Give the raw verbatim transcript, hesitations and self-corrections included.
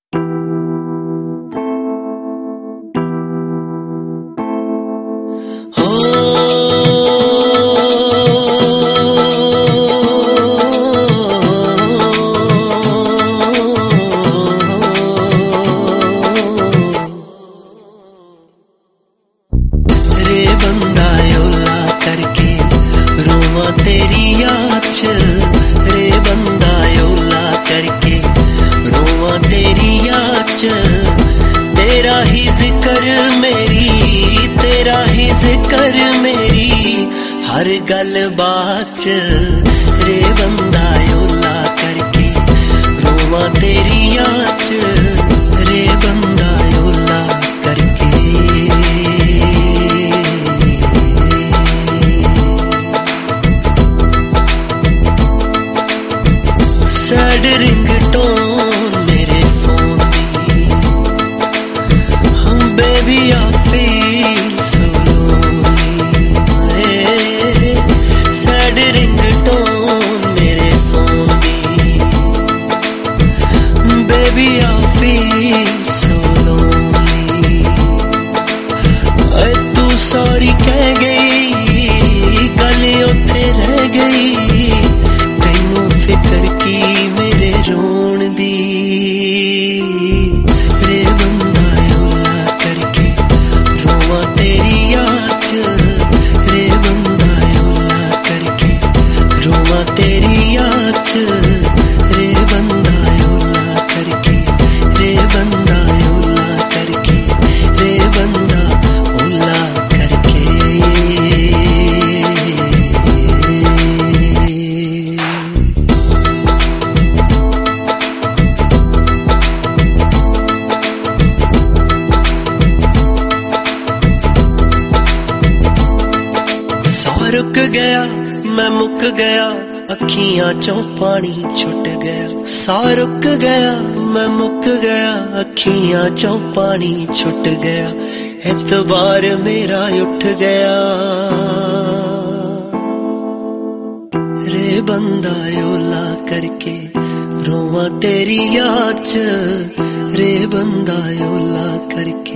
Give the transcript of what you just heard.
तेरी याद च रे बंदा योला करके रोवा तेरी याद च तेरा ही जिक्र मेरी तेरा ही जिक्र मेरी हर गल बात च रे बंदा योला करके रोवा तेरी याद च रे बंदा योला करके। सैड रिंगटोन मेरे फोन दी हम baby I feel so lonely. Sad ringtone मेरे फोन दी baby I feel so lonely. तू सॉरी कह गई गल उत्थे रह गई तैनू फिक्र की मेरे रोन दी। रे बंदा योला करके रोवा तेरी याद च रे बंदा योला करके रोवा तेरी याद च रे बंदा योला करके रे बंदा योला करके रे बंदा योला करके। रुक गया मैं मुक गया अखियां चों पानी छुट गया। सा रुक गया मैं मुक गया अखियां चों पानी छुट गया। एतबार मेरा उठ गया रे बंदा योला करके रोवा तेरी याद च रे बंदा योला करके।